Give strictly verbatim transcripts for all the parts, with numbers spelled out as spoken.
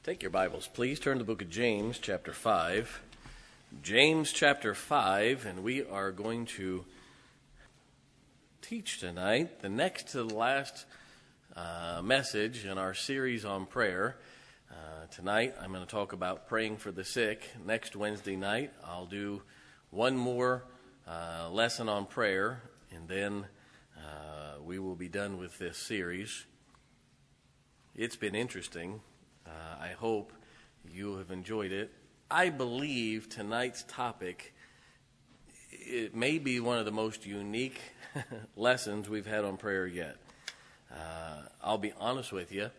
Take your Bibles, please. Turn to the book of James, chapter five. James, chapter five, and we are going to teach tonight the next to the last uh, message in our series on prayer. Uh, tonight, I'm going to talk about praying for the sick. Next Wednesday night, I'll do one more uh, lesson on prayer, and then uh, we will be done with this series. It's been interesting. Uh, I hope you have enjoyed it. I believe tonight's topic, it may be one of the most unique lessons we've had on prayer yet. Uh, I'll be honest with you.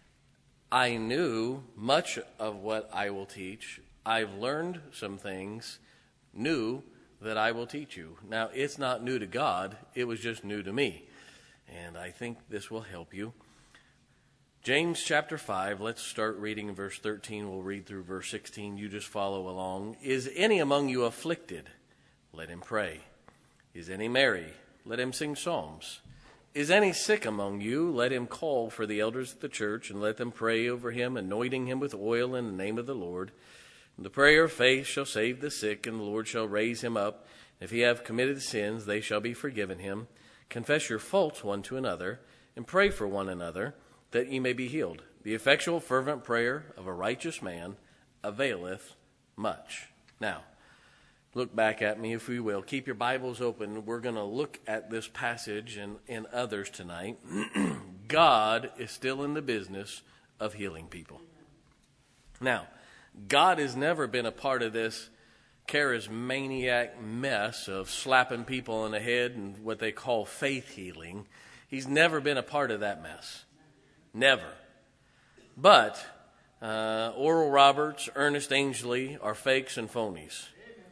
I knew much of what I will teach. I've learned some things new that I will teach you. Now, it's not new to God. It was just new to me. And I think this will help you. James chapter five, let's start reading in verse thirteen. We'll read through verse sixteen. You just follow along. Is any among you afflicted? Let him pray. Is any merry? Let him sing psalms. Is any sick among you? Let him call for the elders of the church and let them pray over him, anointing him with oil in the name of the Lord. And the prayer of faith shall save the sick, and the Lord shall raise him up. If he have committed sins, they shall be forgiven him. Confess your faults one to another, and pray for one another, that ye may be healed. The effectual fervent prayer of a righteous man availeth much. Now, look back at me if we will. Keep your Bibles open. We're going to look at this passage and, and others tonight. God is still in the business of healing people. Now, God has never been a part of this charismaniac mess of slapping people in the head and what they call faith healing. He's never been a part of that mess. Never. But uh, Oral Roberts, Ernest Angley are fakes and phonies.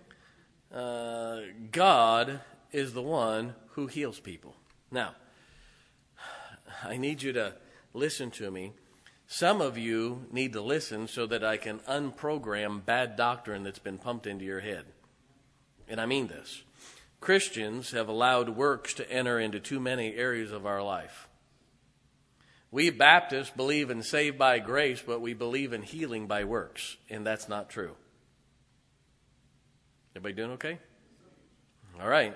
Uh, God is the one who heals people. Now, I need you to listen to me. Some of you need to listen so that I can unprogram bad doctrine that's been pumped into your head. And I mean this. Christians have allowed works to enter into too many areas of our life. We Baptists believe in saved by grace, but we believe in healing by works, and that's not true. Everybody doing okay? All right.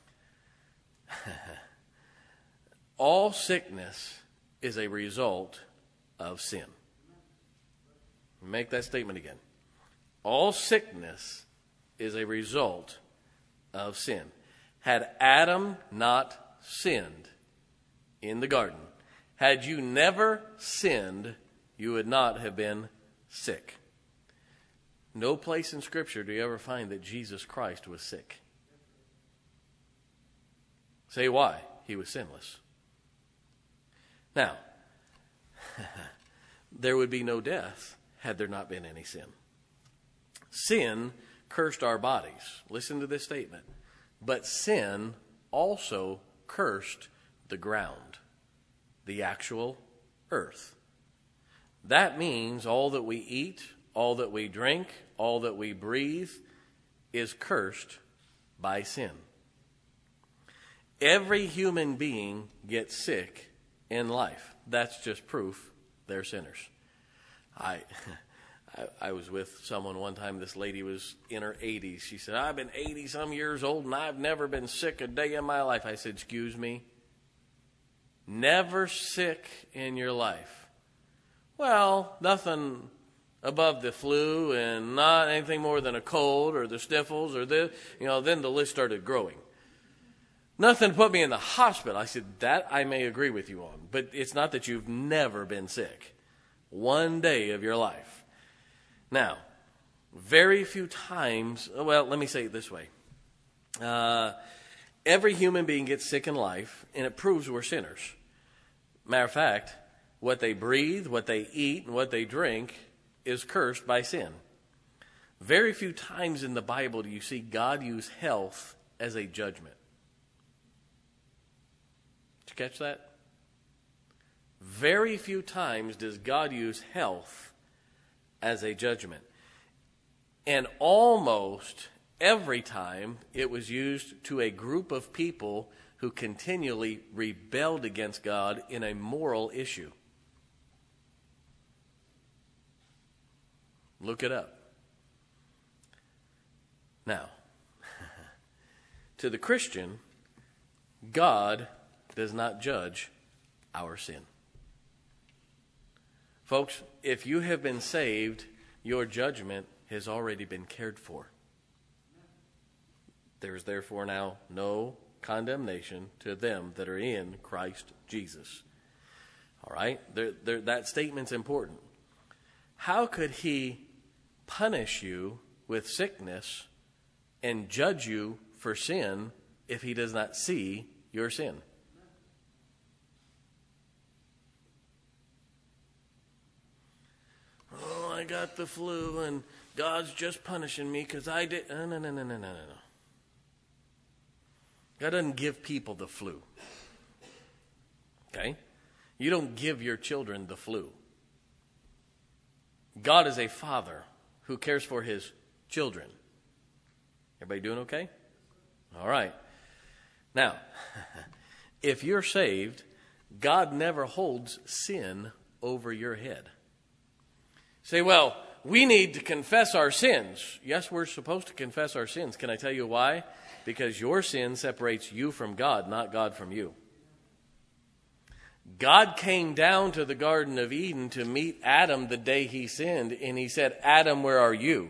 All sickness is a result of sin. Make that statement again. All sickness is a result of sin. Had Adam not sinned in the garden, had you never sinned, you would not have been sick. No place in Scripture do you ever find that Jesus Christ was sick. Say why? He was sinless. Now, there would be no death had there not been any sin. Sin cursed our bodies. Listen to this statement. But sin also cursed the ground. The actual earth. That means all that we eat, all that we drink, all that we breathe is cursed by sin. Every human being gets sick in life. That's just proof they're sinners. I, I, I was with someone one time. This lady was in her eighties. She said, I've been eighty some years old and I've never been sick a day in my life. I said, excuse me? Never sick in your life. Well, nothing above the flu and not anything more than a cold or the sniffles or this. You know, then the list started growing. Nothing put me in the hospital. I said, that I may agree with you on. But it's not that you've never been sick. One day of your life. Now, very few times, well, let me say it this way. Uh, every human being gets sick in life, and it proves we're sinners. Matter of fact, what they breathe, what they eat, and what they drink is cursed by sin. Very few times in the Bible do you see God use health as a judgment. Did you catch that? Very few times does God use health as a judgment. And almost every time it was used to a group of people who continually rebelled against God in a moral issue. Look it up. Now, to the Christian, God does not judge our sin. Folks, if you have been saved, your judgment has already been cared for. There is therefore now no condemnation to them that are in Christ Jesus. All right? There, there, that statement's important. How could he punish you with sickness and judge you for sin if he does not see your sin? Oh, I got the flu and God's just punishing me because I did. No, no, no, no, no, no, no. God doesn't give people the flu. Okay? You don't give your children the flu. God is a father who cares for his children. Everybody doing okay? All right. Now, if you're saved, God never holds sin over your head. Say, well, we need to confess our sins. Yes, we're supposed to confess our sins. Can I tell you why? Because your sin separates you from God, not God from you. God came down to the Garden of Eden to meet Adam the day he sinned, and he said, Adam, where are you?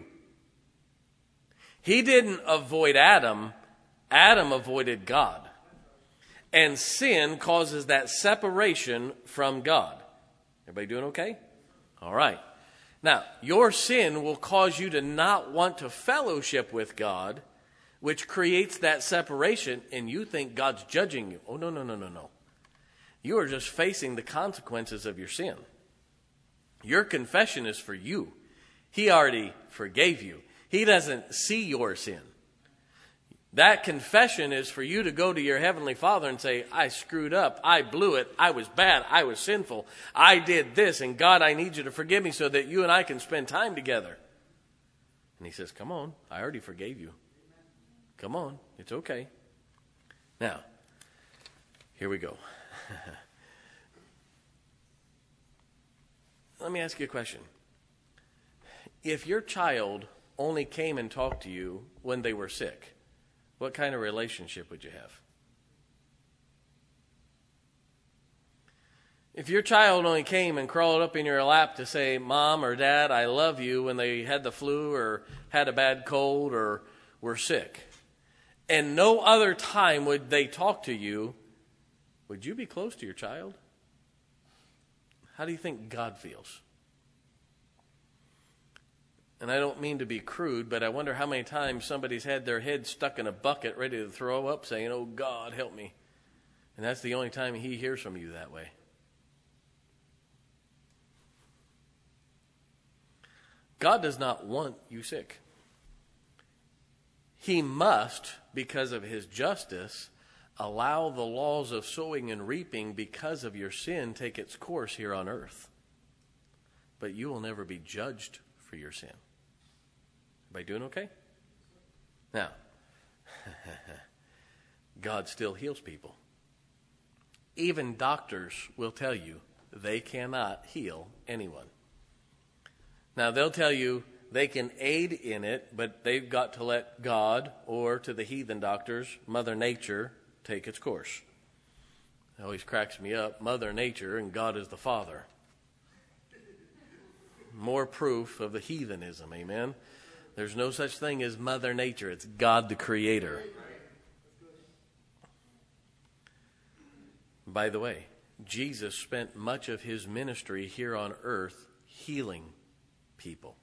He didn't avoid Adam. Adam avoided God. And sin causes that separation from God. Everybody doing okay? All right. Now, your sin will cause you to not want to fellowship with God, which creates that separation, and you think God's judging you. Oh, no, no, no, no, no. You are just facing the consequences of your sin. Your confession is for you. He already forgave you. He doesn't see your sin. That confession is for you to go to your Heavenly Father and say, I screwed up. I blew it. I was bad. I was sinful. I did this. And God, I need you to forgive me so that you and I can spend time together. And he says, come on. I already forgave you. Come on. It's okay. Now, here we go. Let me ask you a question. If your child only came and talked to you when they were sick, what kind of relationship would you have? If your child only came and crawled up in your lap to say, Mom or Dad, I love you, when they had the flu or had a bad cold or were sick, and no other time would they talk to you, would you be close to your child? How do you think God feels? And I don't mean to be crude, but I wonder how many times somebody's had their head stuck in a bucket ready to throw up saying, oh, God, help me. And that's the only time he hears from you that way. God does not want you sick. He must, because of his justice, allow the laws of sowing and reaping because of your sin take its course here on earth. But you will never be judged for your sin. Everybody doing okay? Now, God still heals people. Even doctors will tell you they cannot heal anyone. Now, they'll tell you they can aid in it, but they've got to let God, or to the heathen doctors, Mother Nature, take its course. It always cracks me up. Mother Nature and God is the Father. More proof of the heathenism, amen? There's no such thing as Mother Nature. It's God the Creator. By the way, Jesus spent much of his ministry here on earth healing people.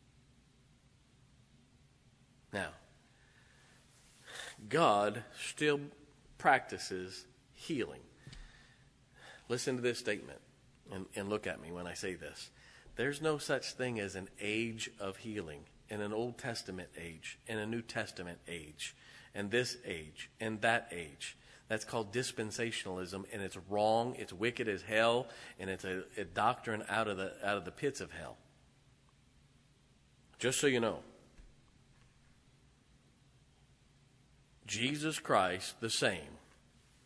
Now, God still practices healing. Listen to this statement and, and look at me when I say this. There's no such thing as an age of healing, in an Old Testament age, in a New Testament age, and this age, and that age. That's called dispensationalism, and it's wrong, it's wicked as hell, and it's a, a doctrine out of the out of the pits of hell. Just so you know. Jesus Christ the same,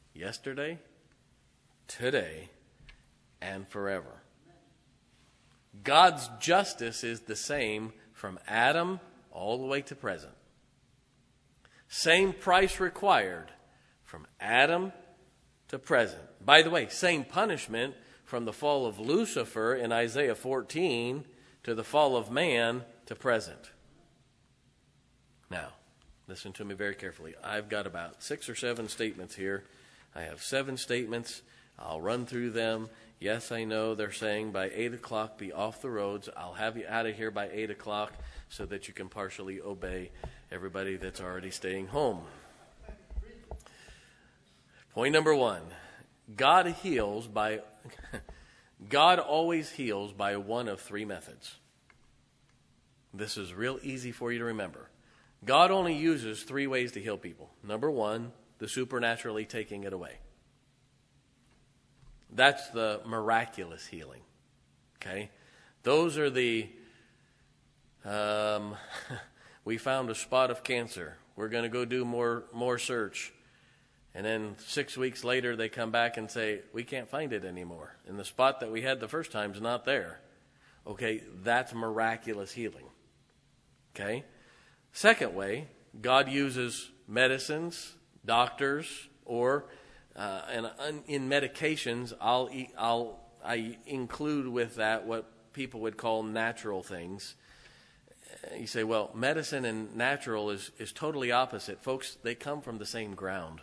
yesterday, today, and forever. God's justice is the same from Adam all the way to present. Same price required from Adam to present. By the way, same punishment from the fall of Lucifer in Isaiah fourteen to the fall of man to present. Now, listen to me very carefully. I've got about six or seven statements here. I have seven statements. I'll run through them. Yes, I know they're saying by eight o'clock be off the roads. I'll have you out of here by eight o'clock so that you can partially obey everybody that's already staying home. Point number one. God heals by, God always heals by one of three methods. This is real easy for you to remember. God only uses three ways to heal people. Number one, the supernaturally taking it away. That's the miraculous healing. Okay? Those are the, um, we found a spot of cancer. We're going to go do more, more search. And then six weeks later, they come back and say, we can't find it anymore. And the spot that we had the first time is not there. Okay, that's miraculous healing. Okay? Second way, God uses medicines, doctors, or uh, and in medications, I'll, I'll I include with that what people would call natural things. You say, well, medicine and natural is, is totally opposite. Folks, they come from the same ground.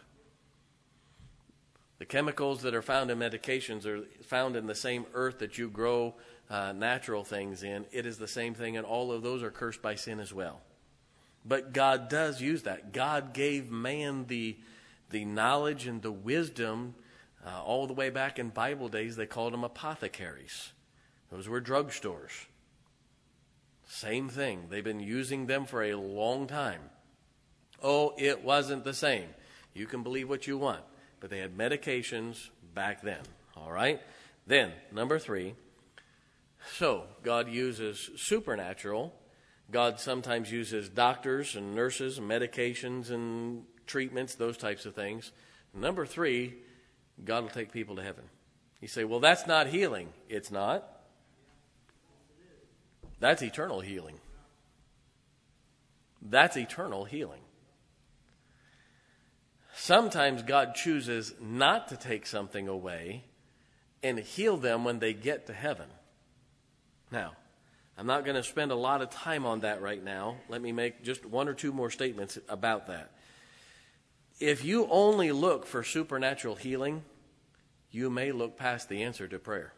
The chemicals that are found in medications are found in the same earth that you grow uh, natural things in. It is the same thing, and all of those are cursed by sin as well. But God does use that. God gave man the, the knowledge and the wisdom uh, all the way back in Bible days. They called them apothecaries. Those were drugstores. Same thing. They've been using them for a long time. Oh, it wasn't the same. You can believe what you want. But they had medications back then. All right? Then, number three. So, God uses supernatural. God sometimes uses doctors and nurses and medications and treatments, those types of things. Number three, God will take people to heaven. You say, well, that's not healing. It's not. That's eternal healing. That's eternal healing. Sometimes God chooses not to take something away and heal them when they get to heaven. Now, I'm not going to spend a lot of time on that right now. Let me make just one or two more statements about that. If you only look for supernatural healing, you may look past the answer to prayer.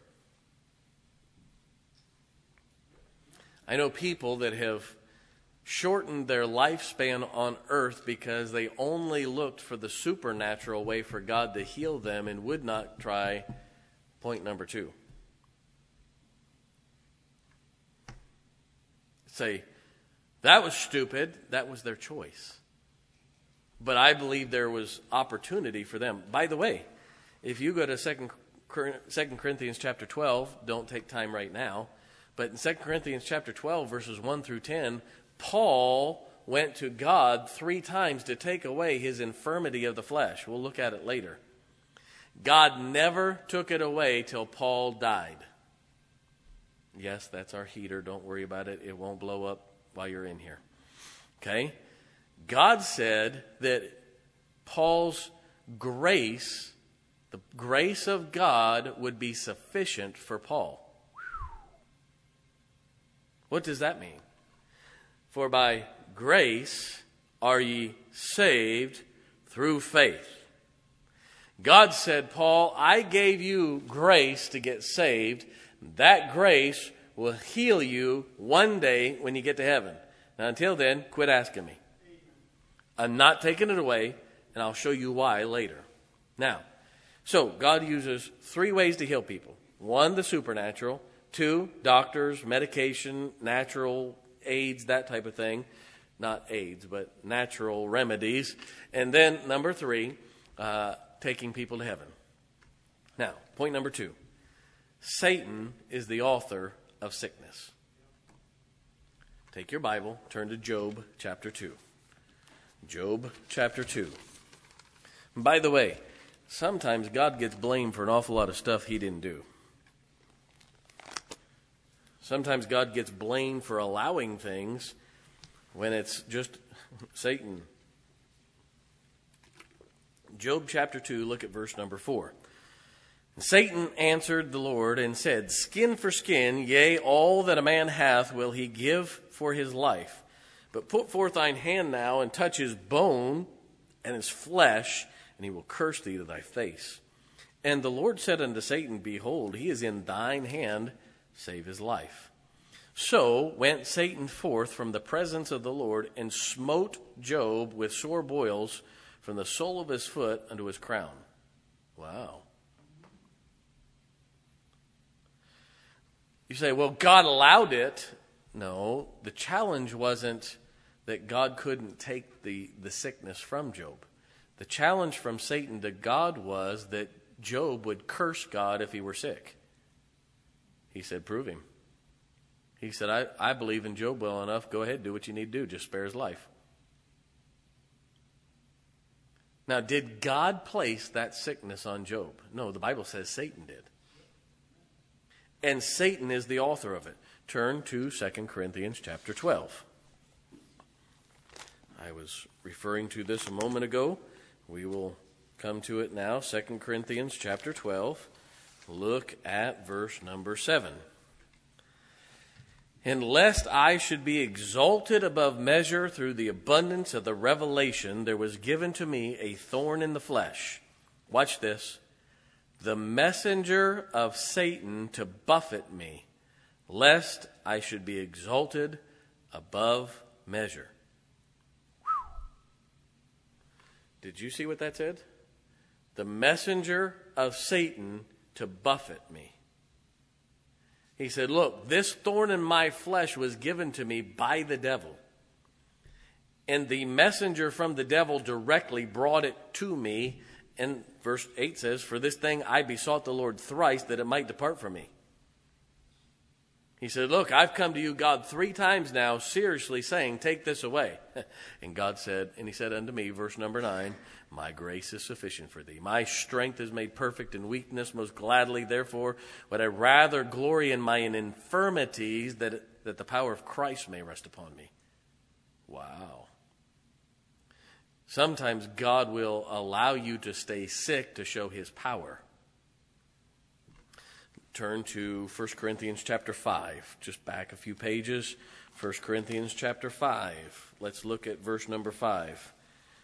I know people that have shortened their lifespan on earth because they only looked for the supernatural way for God to heal them and would not try point number two. Say, that was stupid. That was their choice. But I believe there was opportunity for them. By the way, if you go to Second Corinthians chapter twelve, don't take time right now, but in Second Corinthians chapter twelve, verses one through ten, Paul went to God three times to take away his infirmity of the flesh. We'll look at it later. God never took it away till Paul died. Yes, that's our heater. Don't worry about it. It won't blow up while you're in here. Okay? God said that Paul's grace, the grace of God, would be sufficient for Paul. What does that mean? For by grace are ye saved through faith. God said, Paul, I gave you grace to get saved. That grace will heal you one day when you get to heaven. Now, until then, quit asking me. I'm not taking it away, and I'll show you why later. Now, so God uses three ways to heal people. One, the supernatural. Two, doctors, medication, natural aids, that type of thing. Not aids, but natural remedies. And then number three, uh, taking people to heaven. Now, point number two. Satan is the author of sickness. Take your Bible, turn to Job chapter two. Job chapter two. And by the way, sometimes God gets blamed for an awful lot of stuff he didn't do. Sometimes God gets blamed for allowing things when it's just Satan. Job chapter two, look at verse number four. Satan answered the Lord and said, Skin for skin, yea, all that a man hath will he give for his life. But put forth thine hand now, and touch his bone and his flesh, and he will curse thee to thy face. And the Lord said unto Satan, Behold, he is in thine hand, save his life. So went Satan forth from the presence of the Lord, and smote Job with sore boils from the sole of his foot unto his crown. Wow. You say, well, God allowed it. No, the challenge wasn't that God couldn't take the, the sickness from Job. The challenge from Satan to God was that Job would curse God if he were sick. He said, prove him. He said, I, I believe in Job well enough. Go ahead, do what you need to do. Just spare his life. Now, did God place that sickness on Job? No, the Bible says Satan did. And Satan is the author of it. Turn to Second Corinthians chapter twelve. I was referring to this a moment ago. We will come to it now. Second Corinthians chapter twelve. Look at verse number seven. And lest I should be exalted above measure through the abundance of the revelation, there was given to me a thorn in the flesh. Watch this. The messenger of Satan to buffet me, lest I should be exalted above measure. Whew. Did you see what that said? The messenger of Satan to buffet me. He said, look, this thorn in my flesh was given to me by the devil. And the messenger from the devil directly brought it to me. And verse eight says, for this thing I besought the Lord thrice that it might depart from me. He said, look, I've come to you, God, three times now, seriously saying, take this away. And God said, and he said unto me, verse number nine, my grace is sufficient for thee. My strength is made perfect in weakness. Most gladly, therefore, would I rather glory in my infirmities, that, that the power of Christ may rest upon me. Wow. Sometimes God will allow you to stay sick to show his power. Turn to First Corinthians chapter five. Just back a few pages. First Corinthians chapter five. Let's look at verse number five.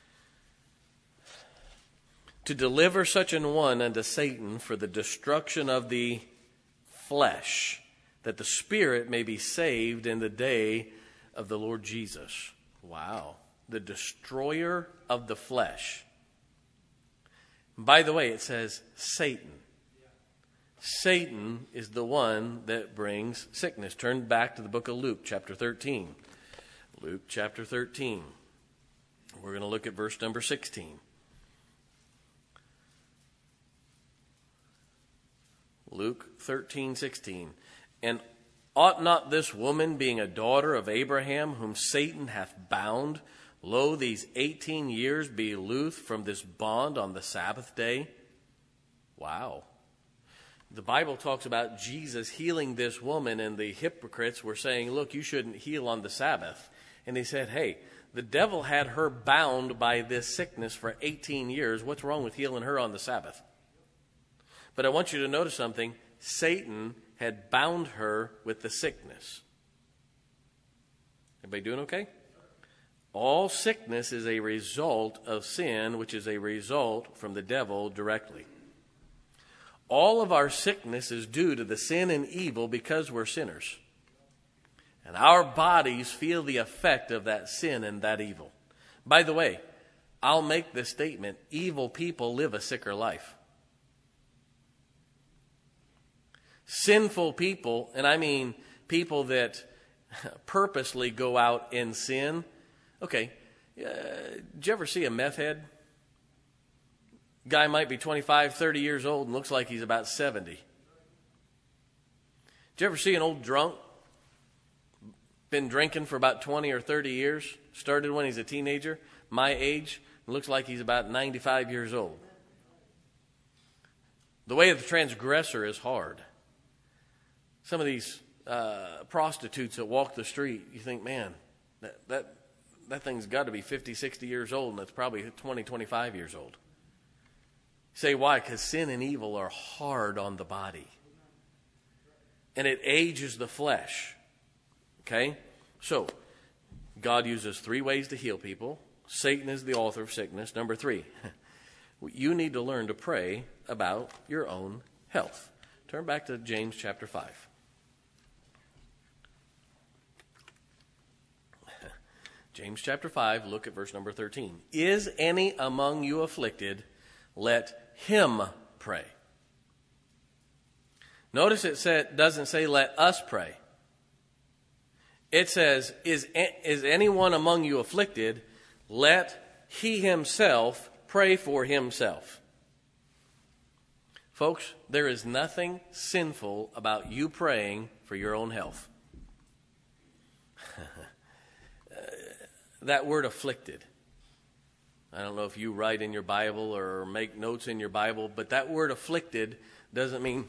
To deliver such an one unto Satan for the destruction of the flesh, that the spirit may be saved in the day of the Lord Jesus. Wow. The destroyer of the flesh. By the way, it says Satan. Satan is the one that brings sickness. Turn back to the book of Luke, chapter thirteen. Luke, chapter thirteen. We're going to look at verse number sixteen. Luke thirteen, sixteen. And ought not this woman, being a daughter of Abraham, whom Satan hath bound, lo, these eighteen years be loosed from this bond on the Sabbath day? Wow. The Bible talks about Jesus healing this woman, and the hypocrites were saying, look, you shouldn't heal on the Sabbath. And he said, hey, the devil had her bound by this sickness for eighteen years. What's wrong with healing her on the Sabbath? But I want you to notice something. Satan had bound her with the sickness. Everybody doing okay? All sickness is a result of sin, which is a result from the devil directly. All of our sickness is due to the sin and evil because we're sinners. And our bodies feel the effect of that sin and that evil. By the way, I'll make this statement. Evil people live a sicker life. Sinful people, and I mean people that purposely go out and sin. Okay, uh, did you ever see a meth head? Guy might be twenty-five, thirty years old and looks like he's about seventy. Did you ever see an old drunk? Been drinking for about twenty or thirty years. Started when he's a teenager, my age. Looks like he's about ninety-five years old. The way of the transgressor is hard. Some of these uh, prostitutes that walk the street, you think, man, that that, that thing's got to be fifty, sixty years old, and it's probably twenty, twenty-five years old. You say, why? Because sin and evil are hard on the body. And it ages the flesh. Okay? So, God uses three ways to heal people. Satan is the author of sickness. Number three, you need to learn to pray about your own health. Turn back to James chapter five. James chapter five, look at verse number thirteen. Is any among you afflicted? Let him pray. Notice it said, doesn't say let us pray. It says, is, is anyone among you afflicted? Let he himself pray for himself. Folks, there is nothing sinful about you praying for your own health. That word afflicted. I don't know if you write in your Bible or make notes in your Bible, but that word afflicted doesn't mean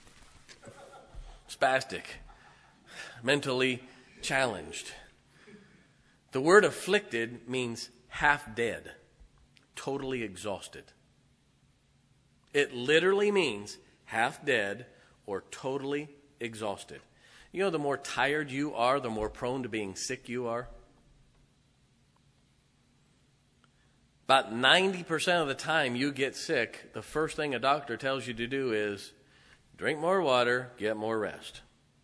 spastic, mentally challenged. The word afflicted means half dead, totally exhausted. It literally means half dead or totally exhausted. You know, the more tired you are, the more prone to being sick you are. About ninety percent of the time you get sick, the first thing a doctor tells you to do is drink more water, get more rest.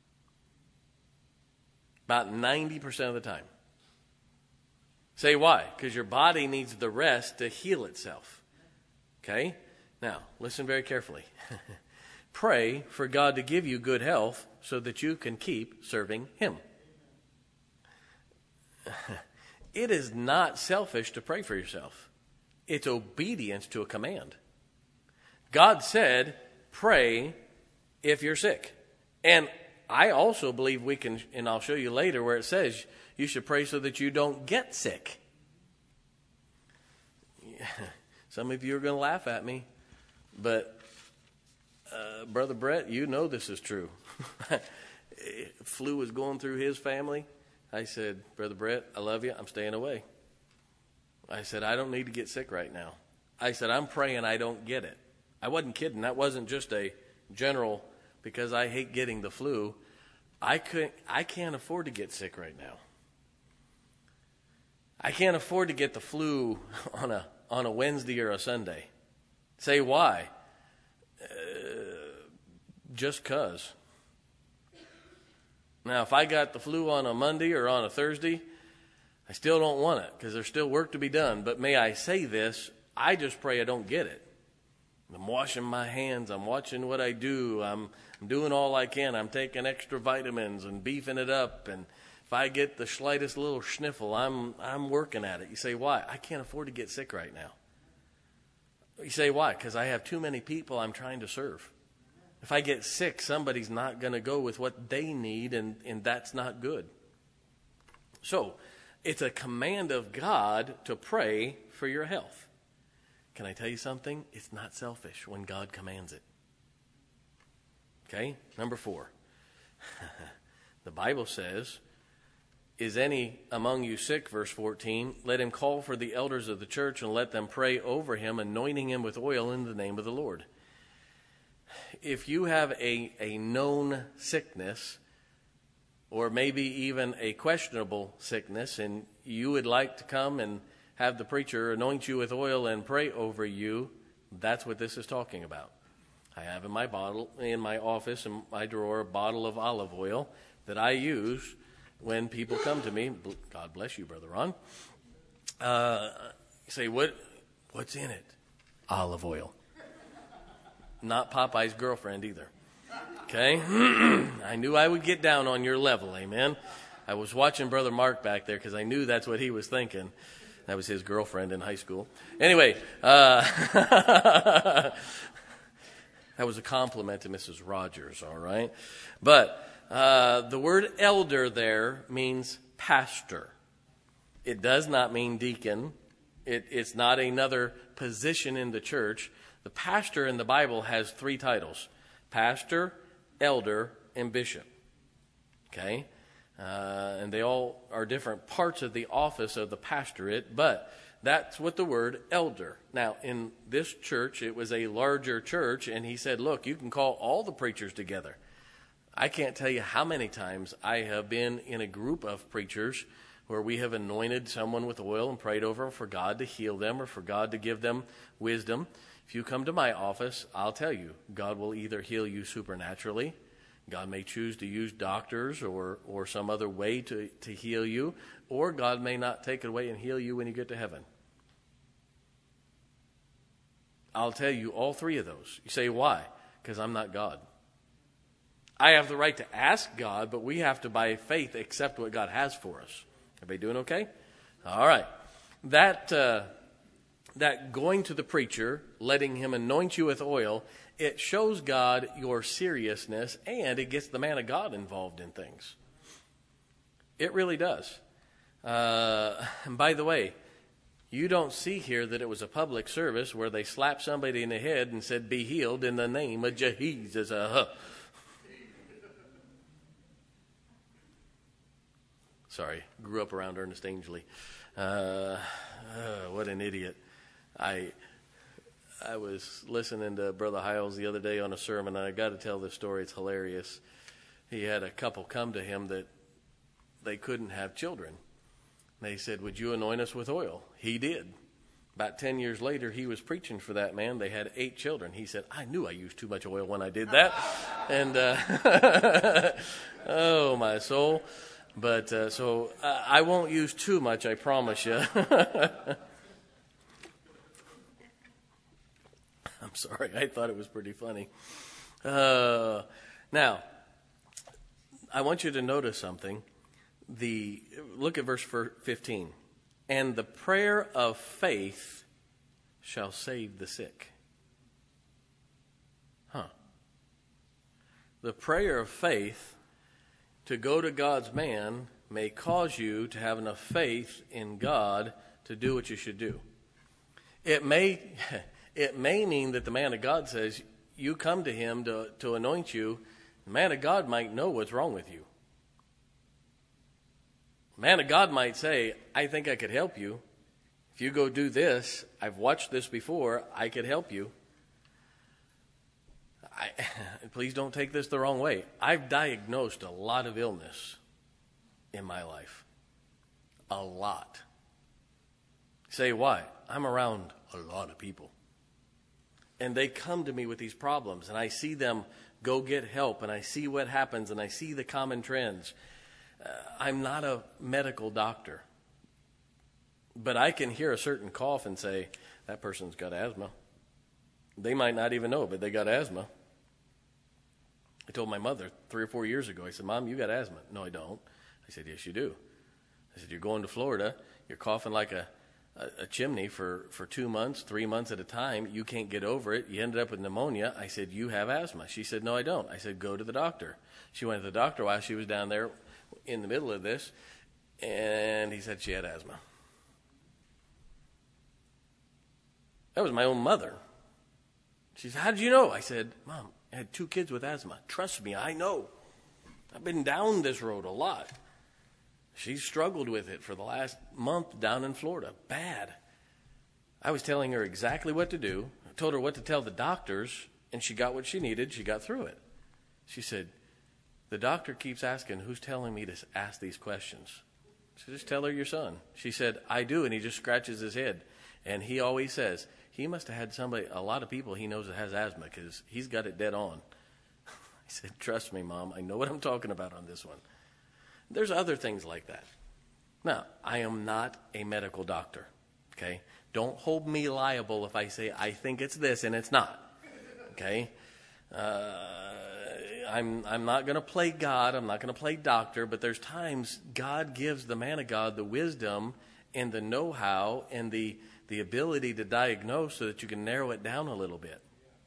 About ninety percent of the time. Say why? Because your body needs the rest to heal itself. Okay? Now, listen very carefully. Pray for God to give you good health so that you can keep serving Him. It is not selfish to pray for yourself. It's obedience to a command. God said, pray if you're sick. And I also believe we can, and I'll show you later where it says you should pray so that you don't get sick. Some of you are going to laugh at me, but uh, Brother Brett, you know this is true. Flu was going through his family. I said, Brother Brett, I love you. I'm staying away. I said, I don't need to get sick right now. I said, I'm praying I don't get it. I wasn't kidding. That wasn't just a general, because I hate getting the flu. I couldn't, I can't afford to get sick right now. I can't afford to get the flu on a on a Wednesday or a Sunday. Say why? Uh, just 'cause. Now, if I got the flu on a Monday or on a Thursday, I still don't want it because there's still work to be done. But may I say this, I just pray I don't get it. I'm washing my hands. I'm watching what I do. I'm, I'm doing all I can. I'm taking extra vitamins and beefing it up. And if I get the slightest little sniffle, I'm I'm working at it. You say, why? I can't afford to get sick right now. You say, why? Because I have too many people I'm trying to serve. If I get sick, somebody's not going to go with what they need, and, and that's not good. So, it's a command of God to pray for your health. Can I tell you something? It's not selfish when God commands it. Okay? Number four. The Bible says, is any among you sick, verse fourteen? Let him call for the elders of the church and let them pray over him, anointing him with oil in the name of the Lord. If you have a, a known sickness, or maybe even a questionable sickness, and you would like to come and have the preacher anoint you with oil and pray over you, that's what this is talking about. I have in my bottle, in my office, in my drawer, a bottle of olive oil that I use when people come to me. God bless you, Brother Ron. Uh, you say, what? What's in it? Olive oil. Not Popeye's girlfriend either. Okay? I knew I would get down on your level, amen? I was watching Brother Mark back there because I knew that's what he was thinking. That was his girlfriend in high school. Anyway, uh, that was a compliment to Missus Rogers, all right? But uh, the word elder there means pastor. It does not mean deacon. It, it's not another position in the church. The pastor in the Bible has three titles: pastor, elder, and bishop. Okay? Uh, and they all are different parts of the office of the pastorate, but that's what the word elder. Now, in this church, it was a larger church, and he said, look, you can call all the preachers together. I can't tell you how many times I have been in a group of preachers where we have anointed someone with oil and prayed over them for God to heal them or for God to give them wisdom. If you come to my office, I'll tell you, God will either heal you supernaturally. God may choose to use doctors or, or some other way to, to heal you, or God may not take it away and heal you when you get to heaven. I'll tell you all three of those. You say, why? Because I'm not God. I have the right to ask God, but we have to, by faith, accept what God has for us. Everybody doing okay? All right. That, uh, that going to the preacher, letting him anoint you with oil, it shows God your seriousness, and it gets the man of God involved in things. It really does. Uh, and by the way, you don't see here that it was a public service where they slapped somebody in the head and said, be healed in the name of Jesus. Uh-huh. Sorry, grew up around Ernest Angley. Uh, uh, what an idiot. I I was listening to Brother Hiles the other day on a sermon, and I got to tell this story. It's hilarious. He had a couple come to him that they couldn't have children. They said, would you anoint us with oil? He did. About ten years later, he was preaching for that man. They had eight children. He said, I knew I used too much oil when I did that. And, uh, oh, my soul. But, uh, so uh, I won't use too much, I promise you. I'm sorry. I thought it was pretty funny. Uh, now, I want you to notice something. The look at verse fifteen. And the prayer of faith shall save the sick. Huh. The prayer of faith to go to God's man may cause you to have enough faith in God to do what you should do. It may, it may mean that the man of God says, you come to him to, to anoint you. The man of God might know what's wrong with you. The man of God might say, I think I could help you. If you go do this, I've watched this before, I could help you. I, please don't take this the wrong way. I've diagnosed a lot of illness in my life. A lot. Say why? I'm around a lot of people. And they come to me with these problems, and I see them go get help, and I see what happens, and I see the common trends. Uh, I'm not a medical doctor, but I can hear a certain cough and say, that person's got asthma. They might not even know, but they got asthma. I told my mother three or four years ago, I said, Mom, you got asthma. No, I don't. I said, yes, you do. I said, you're going to Florida. You're coughing like a, a, a chimney for, for two months, three months at a time. You can't get over it. You ended up with pneumonia. I said, you have asthma. She said, no, I don't. I said, go to the doctor. She went to the doctor while she was down there in the middle of this, and he said she had asthma. That was my own mother. She said, how did you know? I said, Mom, I had two kids with asthma. Trust me, I know. I've been down this road a lot. She's struggled with it for the last month down in Florida. Bad. I was telling her exactly what to do. I told her what to tell the doctors, and she got what she needed. She got through it. She said, the doctor keeps asking, who's telling me to ask these questions? So just tell her your son. She said, I do, and he just scratches his head. And he always says, he must have had somebody, a lot of people he knows that has asthma because he's got it dead on. I said, trust me, Mom, I know what I'm talking about on this one. There's other things like that. Now, I am not a medical doctor, okay? Don't hold me liable if I say I think it's this and it's not, okay? Uh, I'm, I'm not going to play God. I'm not going to play doctor, but there's times God gives the man of God the wisdom and the know-how and the the ability to diagnose so that you can narrow it down a little bit.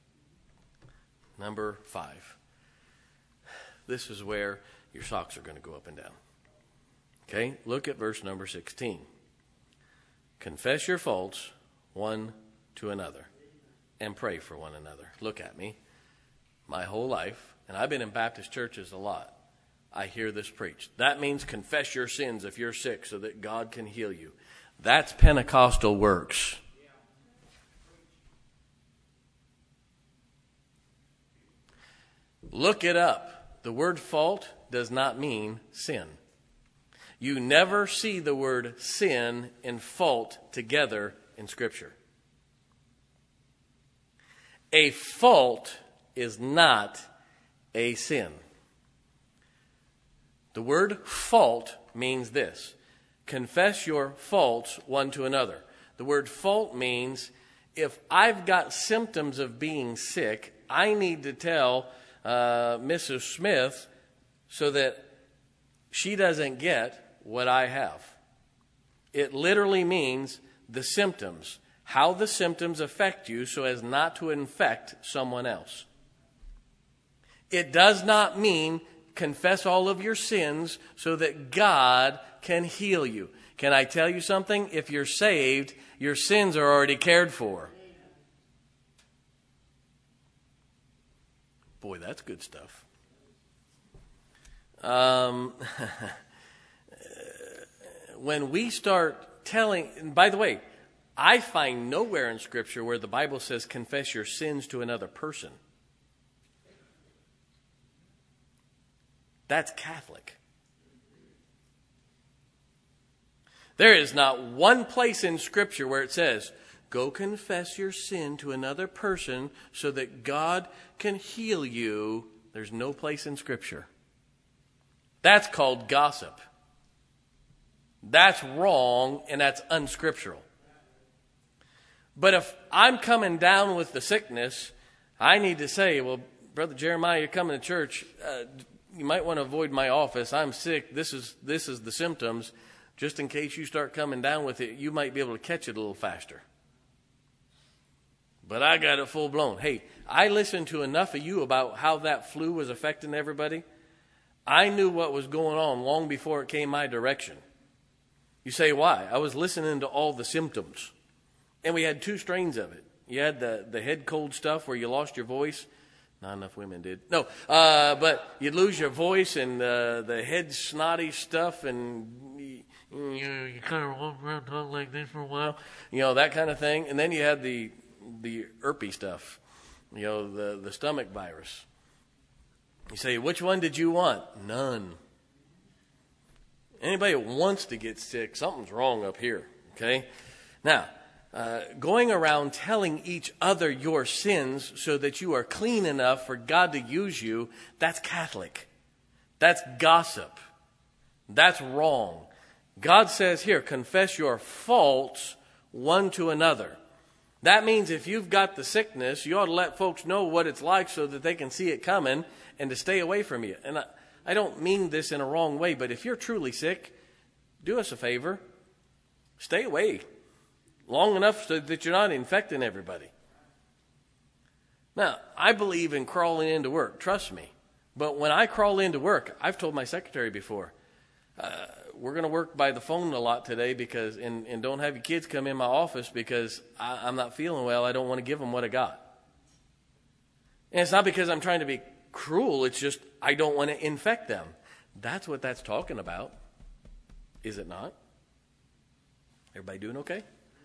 Number five. This is where your socks are going to go up and down. Okay, look at verse number sixteen. Confess your faults one to another and pray for one another. Look at me. My whole life, and I've been in Baptist churches a lot. I hear this preached. That means confess your sins if you're sick so that God can heal you. That's Pentecostal works. Look it up. The word fault does not mean sin. You never see the word sin and fault together in Scripture. A fault is not a sin. The word fault means this: confess your faults one to another. The word fault means if I've got symptoms of being sick, I need to tell uh, Missus Smith so that she doesn't get what I have. It literally means the symptoms, how the symptoms affect you so as not to infect someone else. It does not mean confess all of your sins so that God can heal you. Can I tell you something? If you're saved, your sins are already cared for. Boy, that's good stuff. Um, when we start telling, and by the way, I find nowhere in Scripture where the Bible says confess your sins to another person. That's Catholic. There is not one place in Scripture where it says, go confess your sin to another person so that God can heal you. There's no place in Scripture. That's called gossip. That's wrong, and that's unscriptural. But if I'm coming down with the sickness, I need to say, well, Brother Jeremiah, you're coming to church. Uh, you might want to avoid my office. I'm sick. This is this is the symptoms. Just in case you start coming down with it, you might be able to catch it a little faster. But I got it full blown. Hey, I listened to enough of you about how that flu was affecting everybody. I knew what was going on long before it came my direction. You say, why? I was listening to all the symptoms. And we had two strains of it. You had the, the head cold stuff where you lost your voice. Not enough women did. No, uh, but you'd lose your voice, and uh, the head snotty stuff, and you, you, you kind of walk around talking like this for a while. You know, that kind of thing. And then you had the the herpes stuff, you know, the, the stomach virus. You say, which one did you want? None. Anybody who wants to get sick, something's wrong up here, okay? Now, uh, going around telling each other your sins so that you are clean enough for God to use you, that's Catholic. That's gossip. That's wrong. God says here, confess your faults one to another. That means if you've got the sickness, you ought to let folks know what it's like so that they can see it coming and to stay away from you. And I, I don't mean this in a wrong way, but if you're truly sick, do us a favor. Stay away long enough so that you're not infecting everybody. Now, I believe in crawling into work. Trust me. But when I crawl into work, I've told my secretary before, uh, we're going to work by the phone a lot today because, and, and don't have your kids come in my office because I, I'm not feeling well. I don't want to give them what I got. And it's not because I'm trying to be cruel. It's just I don't want to infect them. That's what that's talking about. Is it not? Everybody doing okay?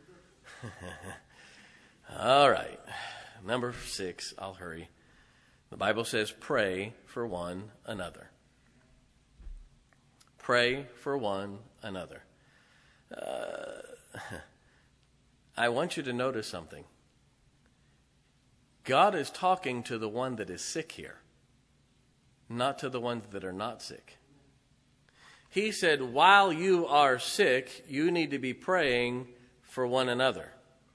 All right. Number six, I'll hurry. The Bible says pray for one another. Pray for one another. Uh, I want you to notice something. God is talking to the one that is sick here, not to the ones that are not sick. He said, while you are sick, you need to be praying for one another.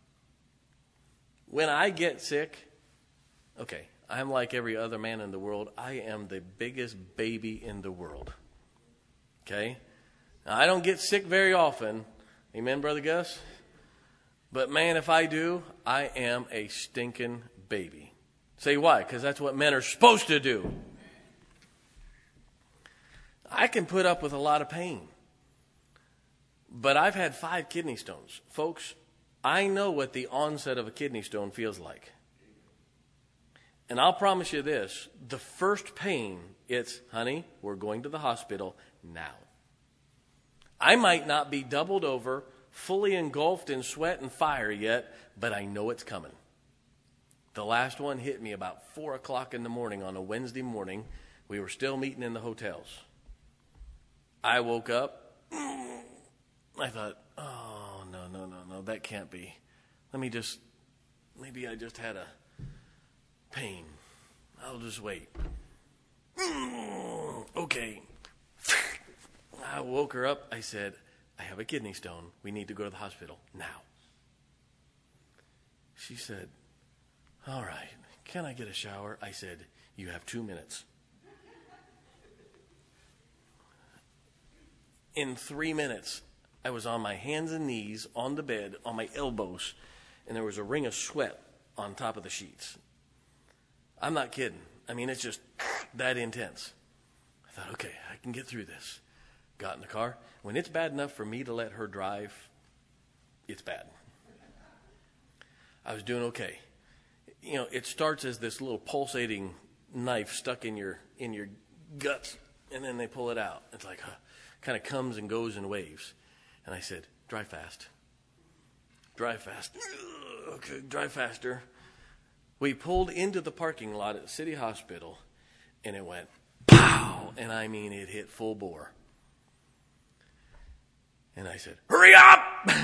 When I get sick, okay, I'm like every other man in the world. I am the biggest baby in the world. Okay? Now, I don't get sick very often. Amen, Brother Gus? But man, if I do, I am a stinking baby. Say why? Because that's what men are supposed to do. I can put up with a lot of pain. But I've had five kidney stones. Folks, I know what the onset of a kidney stone feels like. And I'll promise you this, the first pain, it's, honey, we're going to the hospital now. I might not be doubled over, fully engulfed in sweat and fire yet, but I know it's coming. The last one hit me about four o'clock in the morning on a Wednesday morning. We were still meeting in the hotels. I woke up. I thought, oh, no, no, no, no, that can't be. Let me just, maybe I just had a pain. I'll just wait. Okay. I woke her up. I said, I have a kidney stone. We need to go to the hospital now. She said, all right, can I get a shower? I said, you have two minutes. In three minutes, I was on my hands and knees on the bed, on my elbows, and there was a ring of sweat on top of the sheets. I'm not kidding. I mean, it's just that intense. I thought, okay, I can get through this. Got in the car. When it's bad enough for me to let her drive, it's bad. I was doing okay. You know, it starts as this little pulsating knife stuck in your in your guts, and then they pull it out. It's like, huh, kind of comes and goes in waves. And I said, drive fast. Drive fast. Okay, drive faster. We pulled into the parking lot at City Hospital, and it went, pow! And I mean, it hit full bore. And I said, hurry up!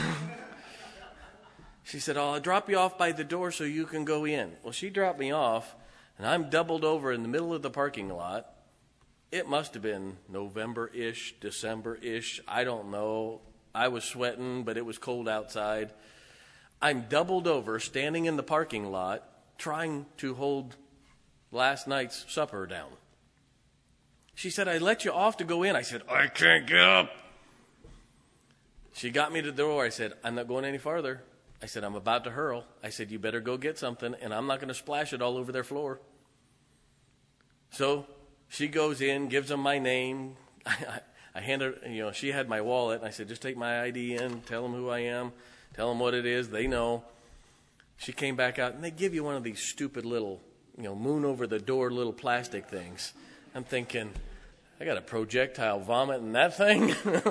She said, oh, I'll drop you off by the door so you can go in. Well, she dropped me off, and I'm doubled over in the middle of the parking lot. It must have been November-ish, December-ish. I don't know. I was sweating, but it was cold outside. I'm doubled over, standing in the parking lot, trying to hold last night's supper down. She said, I let you off to go in. I said, I can't get up. She got me to the door. I said, I'm not going any farther. I said, I'm about to hurl. I said, you better go get something, and I'm not going to splash it all over their floor. So she goes in, gives them my name. I, I, I hand her, you know, she had my wallet, and I said, just take my I D in, tell them who I am, tell them what it is. They know. She came back out, and they give you one of these stupid little, you know, moon over the door little plastic things. I'm thinking, I got a projectile vomit in that thing.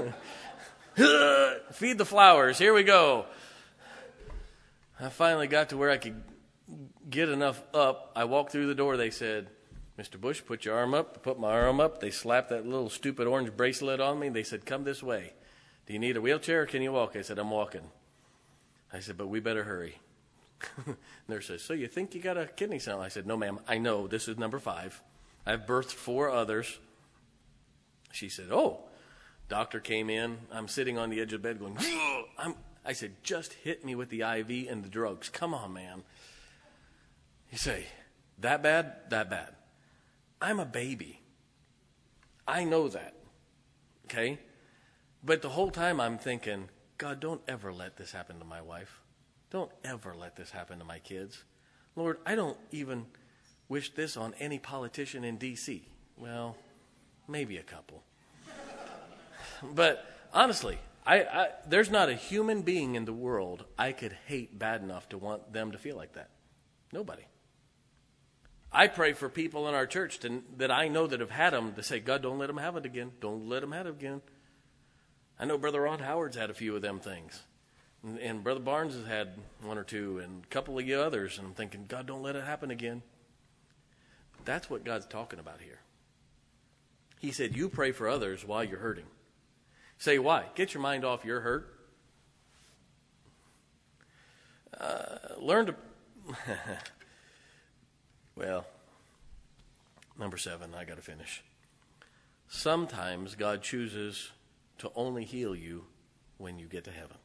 Feed the flowers. Here we go. I finally got to where I could get enough up. I walked through the door. They said, Mister Bush, put your arm up. I put my arm up. They slapped that little stupid orange bracelet on me. They said, come this way. Do you need a wheelchair or can you walk? I said, I'm walking. I said, but we better hurry. Nurse says, so you think you got a kidney stone? I said, no, ma'am. I know. This is number five. I've birthed four others. She said, oh. Doctor came in. I'm sitting on the edge of the bed going, I'm, I said, just hit me with the I V and the drugs. Come on, man. You say, that bad? That bad. I'm a baby. I know that. Okay? But the whole time I'm thinking, God, don't ever let this happen to my wife. Don't ever let this happen to my kids. Lord, I don't even wish this on any politician in D C Well, maybe a couple. But honestly, I, I, there's not a human being in the world I could hate bad enough to want them to feel like that. Nobody. I pray for people in our church to, that I know that have had them to say, God, don't let them have it again. Don't let them have it again. I know Brother Ron Howard's had a few of them things. And, and Brother Barnes has had one or two and a couple of you others. And I'm thinking, God, don't let it happen again. That's what God's talking about here. He said, you pray for others while you're hurting. Say why? Get your mind off your hurt. Uh, learn to... Well, number seven, I got to finish. Sometimes God chooses to only heal you when you get to heaven.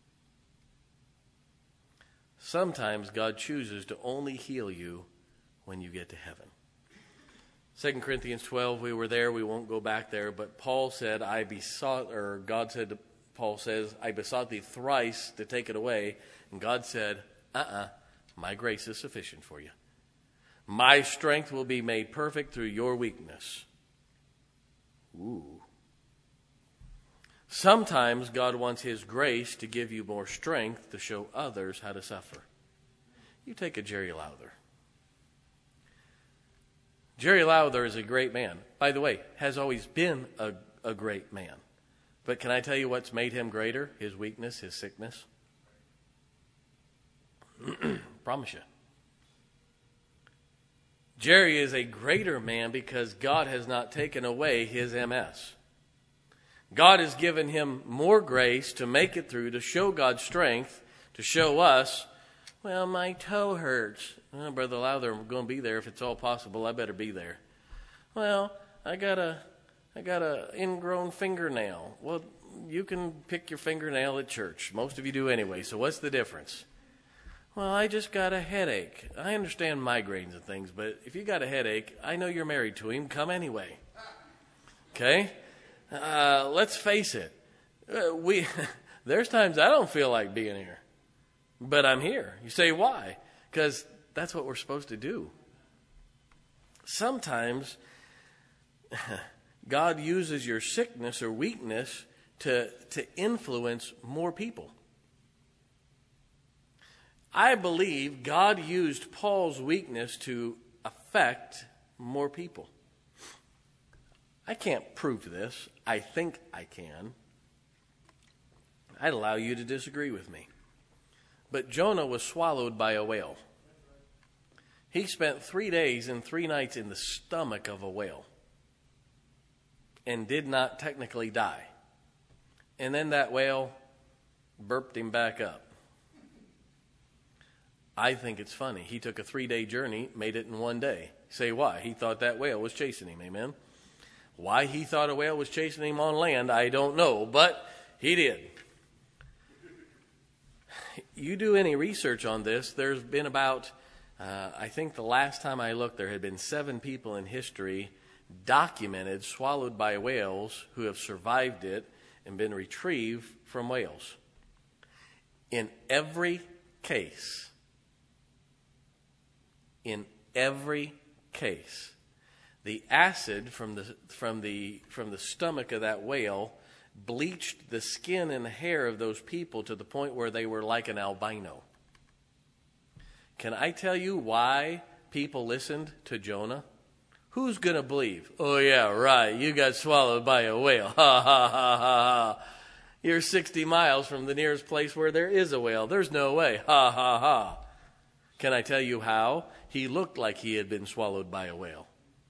Sometimes God chooses to only heal you when you get to heaven. Second Corinthians twelve, we were there. We won't go back there. But Paul said, I besought, or God said to Paul says, I besought thee thrice to take it away. And God said, uh-uh, my grace is sufficient for you. My strength will be made perfect through your weakness. Ooh. Sometimes God wants his grace to give you more strength to show others how to suffer. You take a Jerry Lowther. Jerry Lowther is a great man. By the way, has always been a, a great man. But can I tell you what's made him greater? His weakness, his sickness. Promise you. Jerry is a greater man because God has not taken away his M S. God has given him more grace to make it through, to show God's strength, to show us, well, my toe hurts. Well, Brother Lowther, I'm going to be there if it's all possible. I better be there. Well, I got a, I got a ingrown fingernail. Well, you can pick your fingernail at church. Most of you do anyway, so what's the difference? Well, I just got a headache. I understand migraines and things, but if you got a headache, I know you're married to him. Come anyway. Okay? Uh, let's face it. Uh, we there's times I don't feel like being here, but I'm here. You say, why? Because that's what we're supposed to do. Sometimes God uses your sickness or weakness to, to influence more people. I believe God used Paul's weakness to affect more people. I can't prove this. I think I can. I'd allow you to disagree with me. But Jonah was swallowed by a whale. He spent three days and three nights in the stomach of a whale and did not technically die. And then that whale burped him back up. I think it's funny. He took a three-day journey, made it in one day. Say why? He thought that whale was chasing him, amen? Why he thought a whale was chasing him on land, I don't know, but he did. You do any research on this, there's been about, uh, I think the last time I looked, there had been seven people in history documented swallowed by whales who have survived it and been retrieved from whales. In every case, in every case, the acid from the from the from the stomach of that whale bleached the skin and hair of those people to the point where they were like an albino. Can I tell you why people listened to Jonah? Who's going to believe? Oh, yeah, right. You got swallowed by a whale. Ha, ha, ha, ha, ha. You're sixty miles from the nearest place where there is a whale. There's no way. Ha, ha, ha. Can I tell you how? He looked like he had been swallowed by a whale.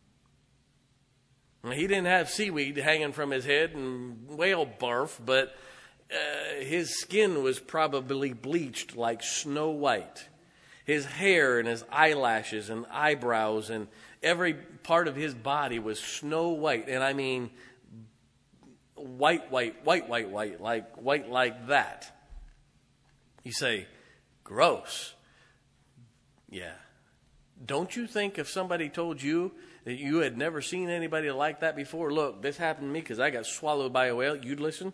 He didn't have seaweed hanging from his head and whale barf, but uh, his skin was probably bleached like snow white. His hair and his eyelashes and eyebrows and every part of his body was snow white. And I mean white, white, white, white, white, like white like that. You say, gross. Yeah. Don't you think if somebody told you that you had never seen anybody like that before, look, this happened to me because I got swallowed by a whale, you'd listen?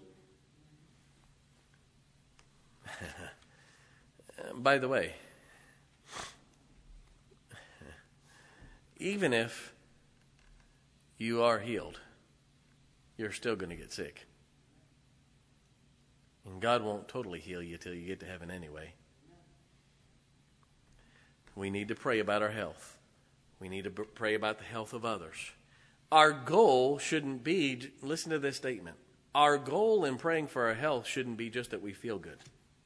By the way, even if you are healed, you're still going to get sick. And God won't totally heal you till you get to heaven anyway. We need to pray about our health. We need to b- pray about the health of others. Our goal shouldn't be, listen to this statement, our goal in praying for our health shouldn't be just that we feel good.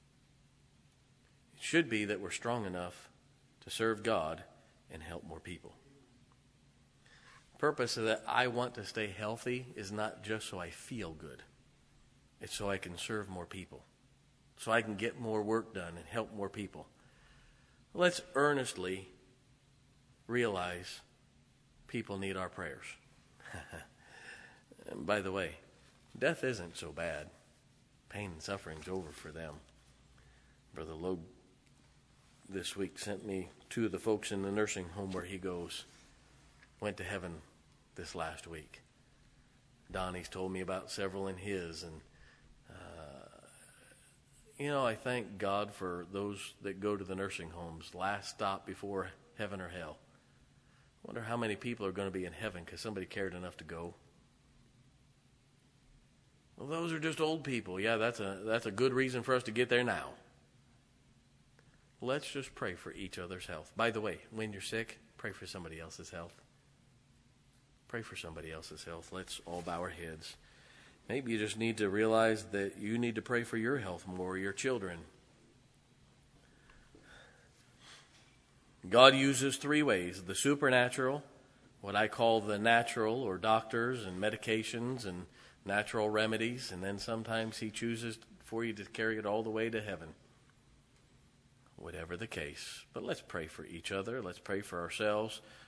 It should be that we're strong enough to serve God and help more people. The purpose of that I want to stay healthy is not just so I feel good. It's so I can serve more people. So I can get more work done and help more people. Let's earnestly realize people need our prayers. And by the way, death isn't so bad. Pain and suffering's over for them. Brother Logue this week sent me two of the folks in the nursing home where he goes. Went to heaven this last week. Donnie's told me about several in his, and you know, I thank God for those that go to the nursing homes, last stop before heaven or hell. I wonder how many people are going to be in heaven because somebody cared enough to go. Well, those are just old people. Yeah, that's a that's a good reason for us to get there now. Let's just pray for each other's health. By the way, when you're sick, pray for somebody else's health. Pray for somebody else's health. Let's all bow our heads. Maybe you just need to realize that you need to pray for your health more, your children. God uses three ways: the supernatural, what I call the natural, or doctors and medications and natural remedies, and then sometimes he chooses for you to carry it all the way to heaven. Whatever the case. But let's pray for each other. Let's pray for ourselves.